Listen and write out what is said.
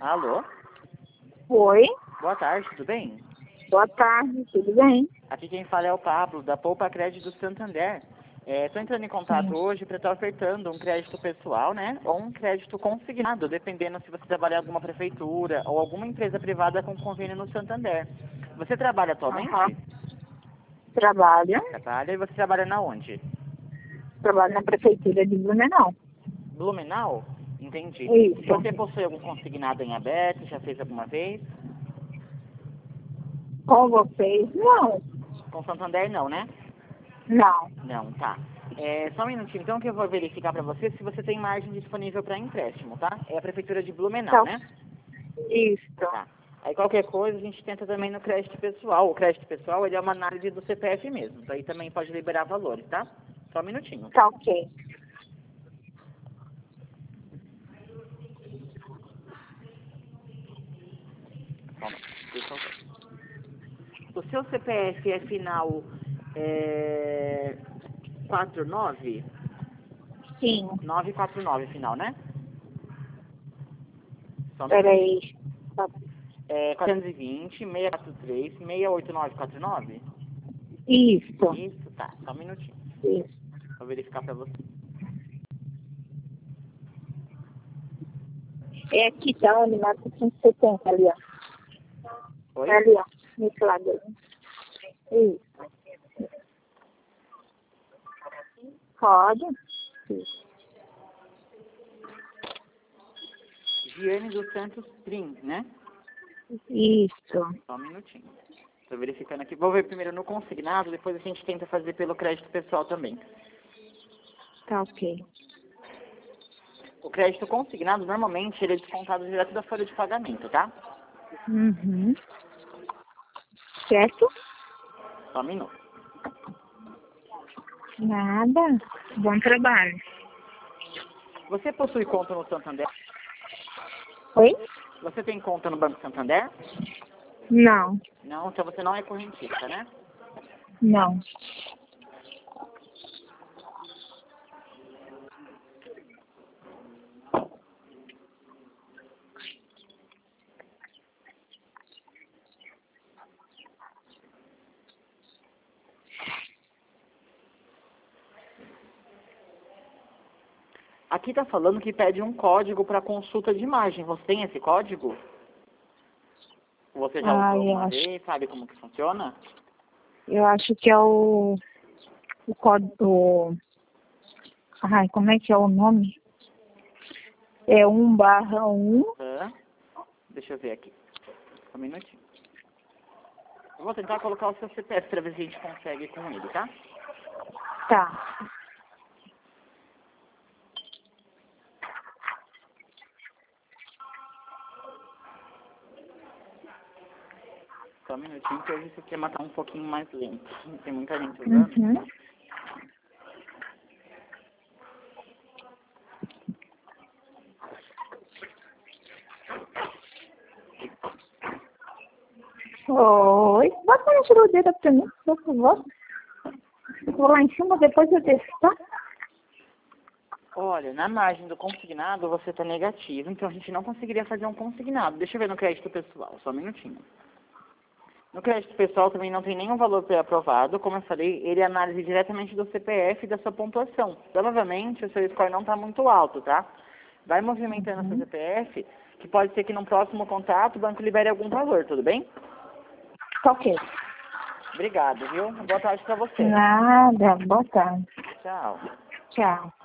Alô? Oi, Boa tarde, tudo bem? boa tarde, tudo bem? Aqui quem fala é o Pablo, da Poupa Crédito do Santander. Estou entrando em contato Sim. hoje para estar ofertando um crédito pessoal, né? Ou um crédito consignado, dependendo se você trabalha em alguma prefeitura ou alguma empresa privada com convênio no Santander. Você trabalha Aham. atualmente? Trabalho, Trabalha e você trabalha na onde? trabalho na prefeitura de Blumenau. Blumenau? Entendi. Isso. Você possui algum consignado em aberto? Já fez alguma vez? Com vocês? Não, Com Santander não, né? não. Não, tá. Só um minutinho, então, que eu vou verificar para você se você tem margem disponível para empréstimo, tá? É a prefeitura de Blumenau, Então, né? isso. Tá. Aí qualquer coisa a gente tenta também no crédito pessoal. O crédito pessoal, ele é uma análise do CPF mesmo. Daí também pode liberar valores, tá? Só um minutinho. Tá ok. Só um minutinho, por favor. O seu CPF é final 49? Sim, 949 final, né? Só um minutinho. peraí. Tá. 420, 643, 68949? Isso, Isso, tá. Só um minutinho. isso. Vou verificar pra você. É aqui, tá? O Unimato 170 ali, ó. Oi? Ali, ó. Nesse lado ali. Isso. Pode? Isso. Giane dos Santos Prim, né? Isso. Só um minutinho. Tô verificando aqui. Vou ver primeiro no consignado, depois a gente tenta fazer pelo crédito pessoal também. Tá ok. O crédito consignado, normalmente, ele é descontado direto da folha de pagamento, tá? Uhum. Certo? Só um minuto. Nada. Bom trabalho. Você possui conta no Santander? Oi? Você tem conta no Banco Santander? Não, Não, então você não é correntista, né? não. Aqui tá falando que pede um código para consulta de imagem. Você tem esse código? Você já usou Eu alguma acho, vez? Sabe como que funciona? eu acho que é o código. Ai, como é que é o nome? É 1/1. Deixa eu ver aqui. Só um minutinho. Eu vou tentar colocar o seu CPF para ver se a gente consegue com ele, tá? Tá. Só um minutinho que hoje isso aqui tá um pouquinho mais lento. Tem muita gente usando. Uhum. Oi. Bota na geladeira pra mim, por favor. Vou lá em cima, depois eu desço, tá? Olha, na margem do consignado você tá negativo, então a gente não conseguiria fazer um consignado. Deixa eu ver no crédito pessoal, só um minutinho. No crédito pessoal também não tem nenhum valor pré-aprovado. Como eu falei, ele é análise diretamente do CPF e da sua pontuação. Provavelmente o seu score não está muito alto, tá? Vai movimentando o seu CPF, que pode ser que no próximo contato o banco libere algum valor, tudo bem? Tá ok. Obrigado, viu? Boa tarde para você. Nada. Boa tarde. Tchau. Tchau.